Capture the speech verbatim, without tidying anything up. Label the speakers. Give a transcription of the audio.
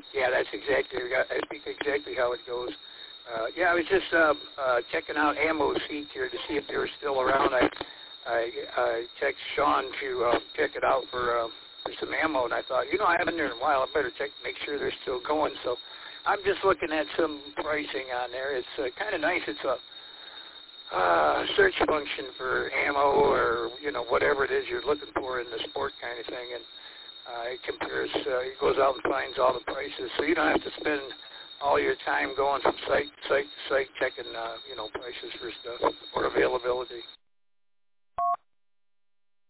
Speaker 1: Yeah, that's exactly. I think exactly how it goes. Uh, yeah, I was just uh, uh, checking out Ammo Seek here to see if they were still around. I I, I texted Sean to uh, check it out for uh, for some ammo, and I thought, you know, I haven't been there in a while. I better check, make sure they're still going. So I'm just looking at some pricing on there. It's uh, kind of nice. It's a uh, search function for ammo or you know whatever it is you're looking for in the sport kind of thing, and uh, it compares. Uh, it goes out and finds all the prices, so you don't have to spend all your time going from site to site to site checking, uh, you know, prices for stuff or availability.